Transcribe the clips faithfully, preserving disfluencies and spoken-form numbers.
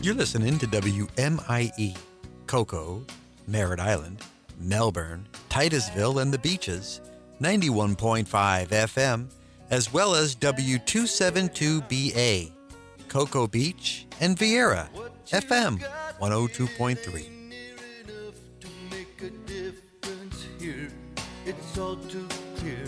You're listening to W M I E, Cocoa, Merritt Island, Melbourne, Titusville, and the Beaches, ninety-one point five F M, as well as W two seventy-two B A, Cocoa Beach, and Vieira, F M one oh two point three. It's all too clear.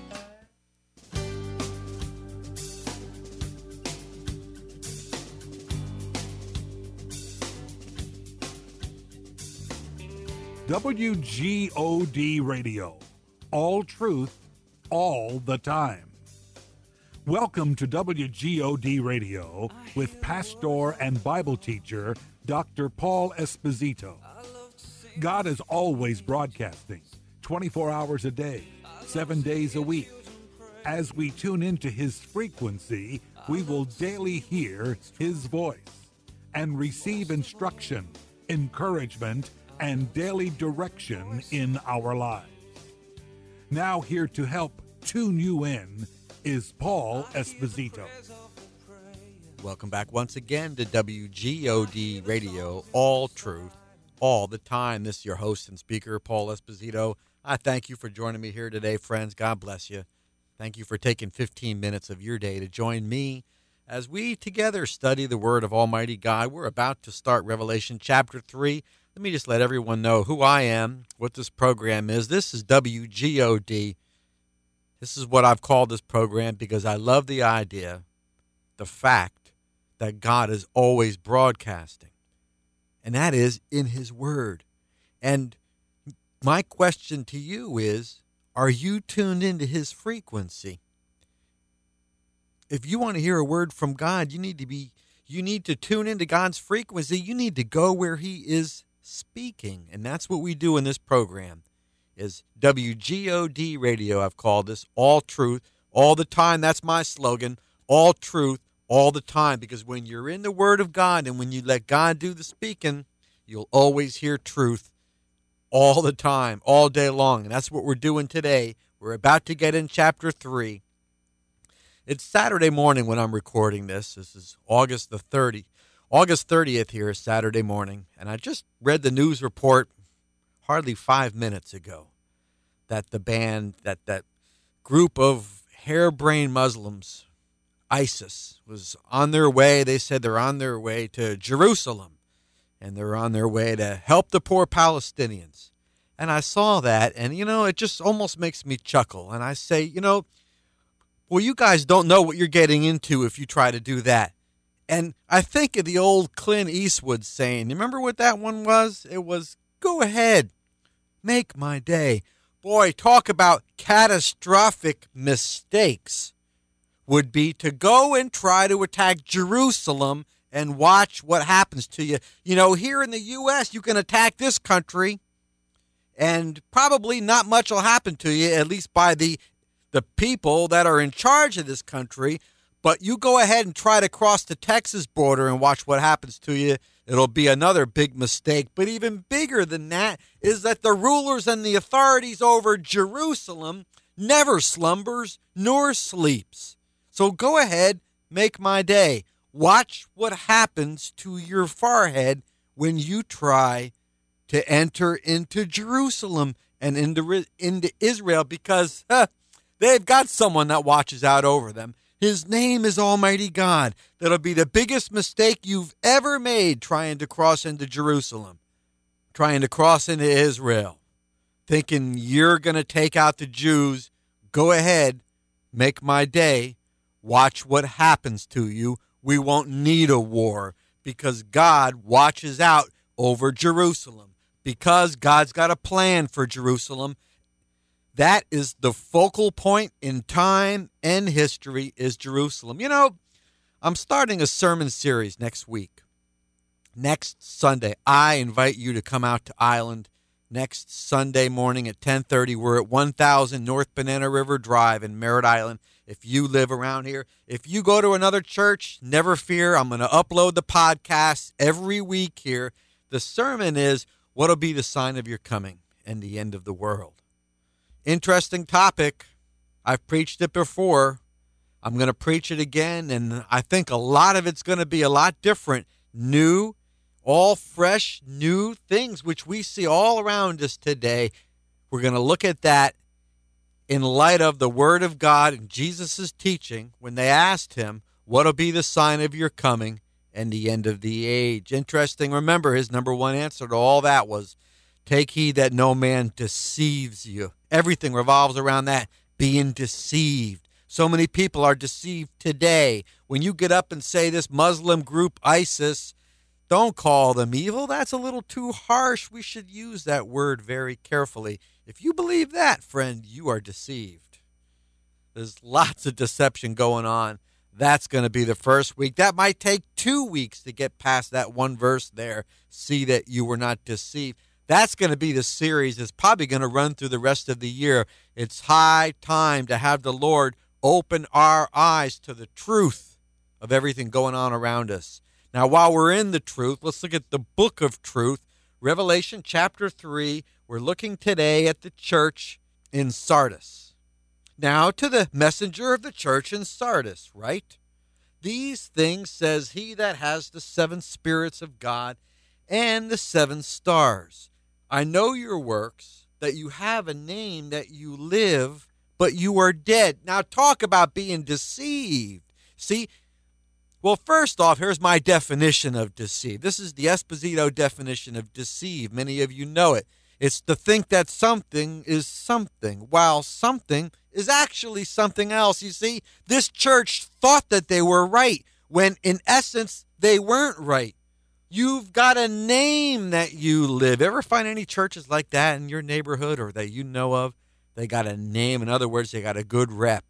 W G O D Radio, all truth, all the time. Welcome to W G O D Radio with pastor and Bible teacher Doctor Paul Esposito. God is always broadcasting, twenty-four hours a day, seven days a week. As we tune into his frequency, we will daily hear his voice and receive instruction, encouragement, and daily direction in our lives. Now here to help tune you in is Paul Esposito. Welcome back once again to W G O D Radio, all truth, all the time. This is your host and speaker, Paul Esposito. I thank you for joining me here today, friends. God bless you. Thank you for taking fifteen minutes of your day to join me as we together study the Word of Almighty God. We're about to start Revelation chapter three. Let me just let everyone know who I am, what this program is. This is W G O D. This is what I've called this program because I love the idea, the fact that God is always broadcasting, and that is in his Word. And my question to you is, are you tuned into his frequency? If you want to hear a word from God, you need to be, you need to tune into God's frequency. You need to go where he is speaking. And that's what we do in this program, is W G O D Radio. I've called this all truth, all the time. That's my slogan, all truth, all the time. Because when you're in the Word of God and when you let God do the speaking, you'll always hear truth all the time, all day long. And that's what we're doing today. We're about to get in chapter three. It's Saturday morning when I'm recording this. This is August the thirtieth. August thirtieth here is Saturday morning, and I just read the news report hardly five minutes ago that the band, that that group of harebrained Muslims, ISIS, was on their way. They said they're on their way to Jerusalem, and they're on their way to help the poor Palestinians. And I saw that, and, you know, it just almost makes me chuckle. And I say, you know, well, you guys don't know what you're getting into if you try to do that. And I think of the old Clint Eastwood saying, remember what that one was? It was, go ahead, make my day. Boy, talk about catastrophic mistakes would be to go and try to attack Jerusalem and watch what happens to you. You know, here in the U S, you can attack this country, and probably not much will happen to you, at least by the, the people that are in charge of this country. But you go ahead and try to cross the Texas border and watch what happens to you. It'll be another big mistake. But even bigger than that is that the rulers and the authorities over Jerusalem never slumbers nor sleeps. So go ahead, make my day. Watch what happens to your forehead when you try to enter into Jerusalem and into, into Israel, because huh, they've got someone that watches out over them. His name is Almighty God. That'll be the biggest mistake you've ever made trying to cross into Jerusalem, trying to cross into Israel, thinking you're going to take out the Jews. Go ahead, make my day. Watch what happens to you. We won't need a war because God watches out over Jerusalem, because God's got a plan for Jerusalem. That is the focal point in time and history, is Jerusalem. You know, I'm starting a sermon series next week. Next Sunday, I invite you to come out to Island next Sunday morning at ten thirty. We're at one thousand North Banana River Drive in Merritt Island. If you live around here, if you go to another church, never fear. I'm going to upload the podcast every week here. The sermon is, what'll be the sign of your coming and the end of the world? Interesting topic. I've preached it before. I'm going to preach it again, and I think a lot of it's going to be a lot different new, all fresh, new things which we see all around us today. We're going to look at that in light of the Word of God and Jesus' teaching when they asked him, what will be the sign of your coming and the end of the age? Interesting. Remember, his number one answer to all that was, take heed that no man deceives you. Everything revolves around that, being deceived. So many people are deceived today. When you get up and say this Muslim group, ISIS, don't call them evil. That's a little too harsh. We should use that word very carefully. If you believe that, friend, you are deceived. There's lots of deception going on. That's going to be the first week. That might take two weeks to get past that one verse there. See that you were not deceived. That's going to be the series. It's probably going to run through the rest of the year. It's high time to have the Lord open our eyes to the truth of everything going on around us. Now, while we're in the truth, let's look at the book of truth, Revelation chapter three. We're looking today at the church in Sardis. Now, to the messenger of the church in Sardis, right? These things says he that has the seven spirits of God and the seven stars. I know your works, that you have a name, that you live, but you are dead. Now, talk about being deceived. See, well, first off, here's my definition of deceive. This is the Esposito definition of deceive. Many of you know it. It's to think that something is something, while something is actually something else. You see, this church thought that they were right, when in essence, they weren't right. You've got a name that you live. Ever find any churches like that in your neighborhood or that you know of? They got a name. In other words, they got a good rep.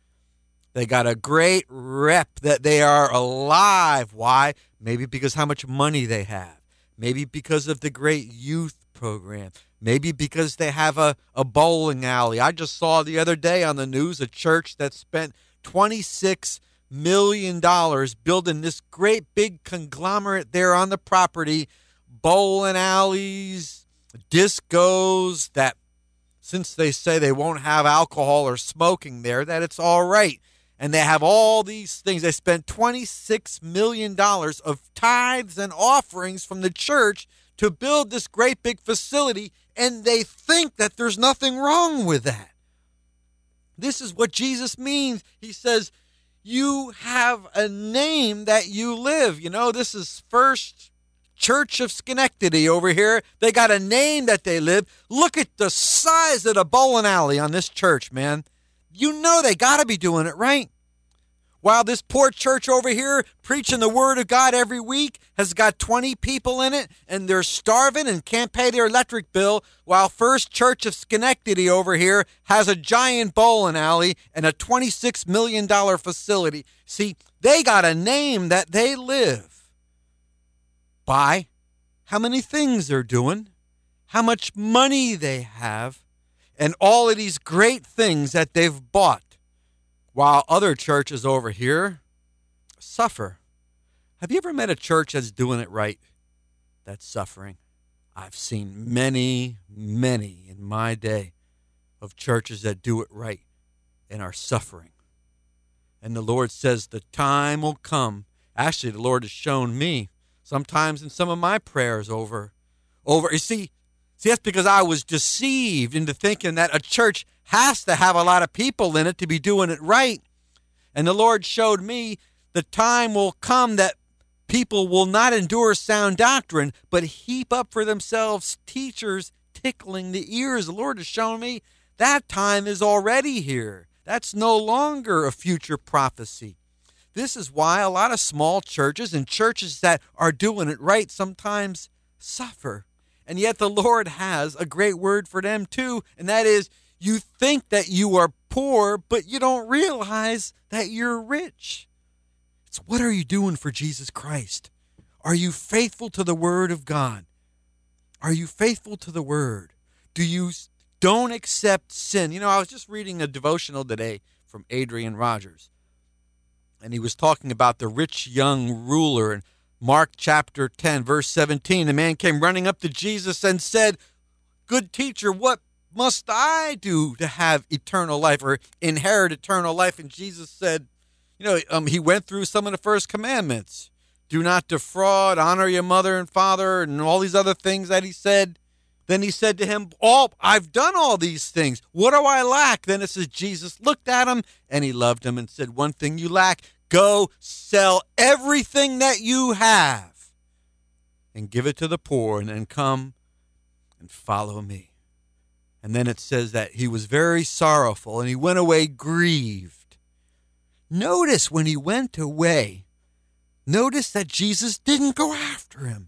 They got a great rep that they are alive. Why? Maybe because how much money they have. Maybe because of the great youth program. Maybe because they have a, a bowling alley. I just saw the other day on the news a church that spent twenty-six million dollars building this great big conglomerate there on the property, bowling alleys, discos, that since they say they won't have alcohol or smoking there, that it's all right. And they have all these things. They spent twenty-six million dollars of tithes and offerings from the church to build this great big facility, and they think that there's nothing wrong with that. This is what Jesus means. He says, you have a name that you live. You know, this is First Church of Schenectady over here. They got a name that they live. Look at the size of the bowling alley on this church, man. You know they got to be doing it right. While this poor church over here preaching the word of God every week has got twenty people in it and they're starving and can't pay their electric bill, while First Church of Schenectady over here has a giant bowling alley and a twenty-six million dollars facility. See, they got a name that they live by how many things they're doing, how much money they have, and all of these great things that they've bought. While other churches over here suffer. Have you ever met a church that's doing it right, that's suffering? I've seen many, many in my day of churches that do it right and are suffering. And the Lord says the time will come. Actually, the Lord has shown me sometimes in some of my prayers over, over. You see, see, that's because I was deceived into thinking that a church has to have a lot of people in it to be doing it right. And the Lord showed me the time will come that people will not endure sound doctrine, but heap up for themselves teachers tickling the ears. The Lord has shown me that time is already here. That's no longer a future prophecy. This is why a lot of small churches and churches that are doing it right sometimes suffer. And yet the Lord has a great word for them too, and that is, you think that you are poor, but you don't realize that you're rich. It's what are you doing for Jesus Christ? Are you faithful to the word of God? Are you faithful to the word? Do you don't accept sin? You know, I was just reading a devotional today from Adrian Rogers, and he was talking about the rich young ruler in Mark chapter ten, verse seventeen. The man came running up to Jesus and said, "Good teacher, what must I do to have eternal life or inherit eternal life?" And Jesus said, you know, um, he went through some of the first commandments. do not defraud, honor your mother and father, and all these other things that he said. Then he said to him, all, I've done all these things. What do I lack? Then it says Jesus looked at him and he loved him and said, one thing you lack, go sell everything that you have and give it to the poor, and then come and follow me. And then it says that he was very sorrowful and he went away grieved. Notice when he went away, notice that Jesus didn't go after him.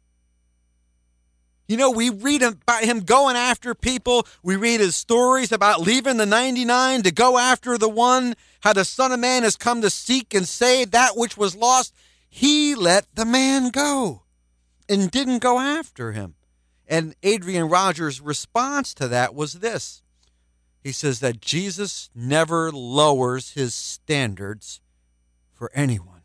You know, we read about him going after people. We read his stories about leaving the ninety-nine to go after the one, how the Son of Man has come to seek and save that which was lost. He let the man go and didn't go after him. And Adrian Rogers' response to that was this. He says that Jesus never lowers his standards for anyone.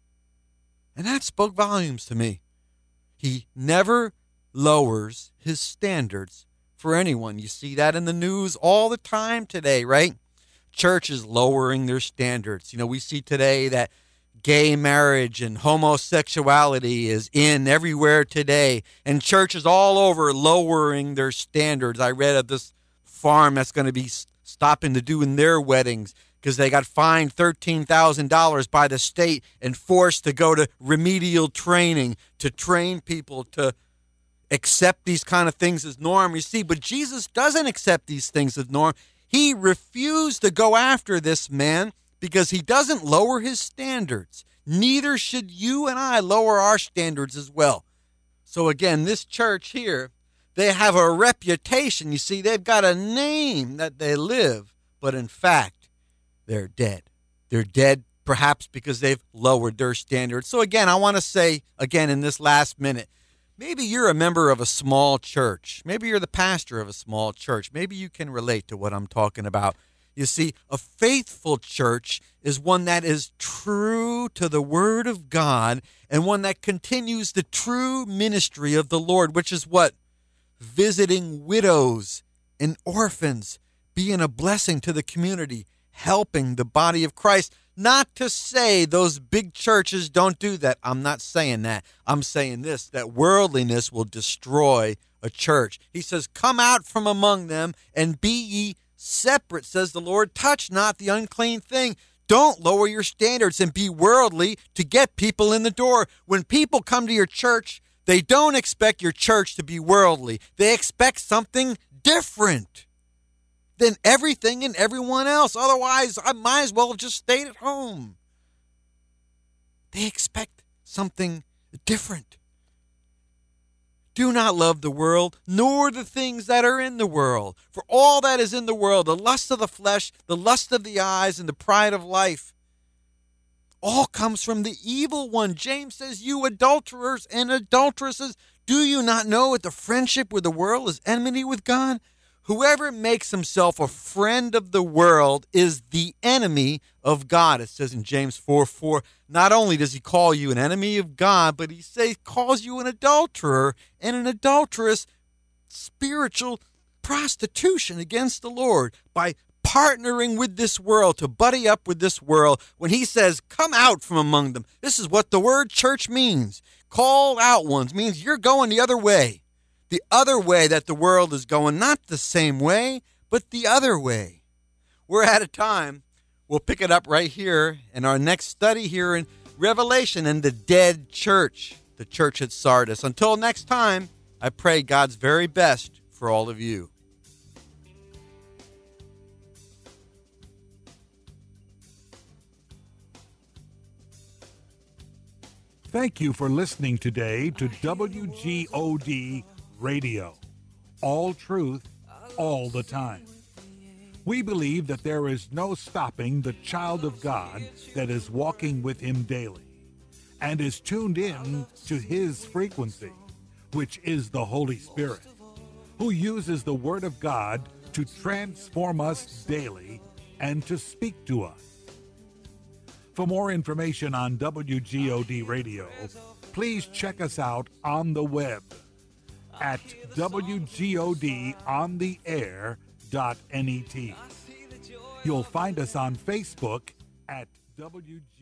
And that spoke volumes to me. He never lowers his standards for anyone. You see that in the news all the time today, right? Churches lowering their standards. You know, we see today that gay marriage and homosexuality is in everywhere today, and churches all over lowering their standards. I read of this farm that's going to be stopping to doing their weddings because they got fined thirteen thousand dollars by the state and forced to go to remedial training to train people to accept these kind of things as norm. You see, but Jesus doesn't accept these things as norm. He refused to go after this man because he doesn't lower his standards. Neither should you and I lower our standards as well. So again, this church here, they have a reputation. You see, they've got a name that they live, but in fact, they're dead. They're dead perhaps because they've lowered their standards. So again, I want to say again in this last minute, maybe you're a member of a small church. Maybe you're the pastor of a small church. Maybe you can relate to what I'm talking about. You see, a faithful church is one that is true to the Word of God and one that continues the true ministry of the Lord, which is what? Visiting widows and orphans, being a blessing to the community, helping the body of Christ. Not to say those big churches don't do that. I'm not saying that. I'm saying this, that worldliness will destroy a church. He says, come out from among them and be ye separate, says the Lord. Touch not the unclean thing. Don't lower your standards and be worldly to get people in the door. When people come to your church, they don't expect your church to be worldly. They expect something different than everything and everyone else. Otherwise, I might as well have just stayed at home. They expect something different. Do not love the world, nor the things that are in the world. For all that is in the world, the lust of the flesh, the lust of the eyes, and the pride of life, all comes from the evil one. James says, you adulterers and adulteresses, do you not know that the friendship with the world is enmity with God? Whoever makes himself a friend of the world is the enemy of God. It says in James four four, not only does he call you an enemy of God, but he says calls you an adulterer and an adulteress, spiritual prostitution against the Lord by partnering with this world, to buddy up with this world. When he says, come out from among them, this is what the word church means. Called out ones means you're going the other way. The other way that the world is going, not the same way, but the other way. We're out of time. We'll pick it up right here in our next study here in Revelation and the dead church, the church at Sardis. Until next time, I pray God's very best for all of you. Thank you for listening today to W G O D Radio. All truth, all the time. We believe that there is no stopping the child of God that is walking with him daily and is tuned in to his frequency, which is the Holy Spirit, who uses the Word of God to transform us daily and to speak to us. For more information on W G O D Radio, please check us out on the web at W G O D on the air dot net. You'll find us on Facebook at W G O D.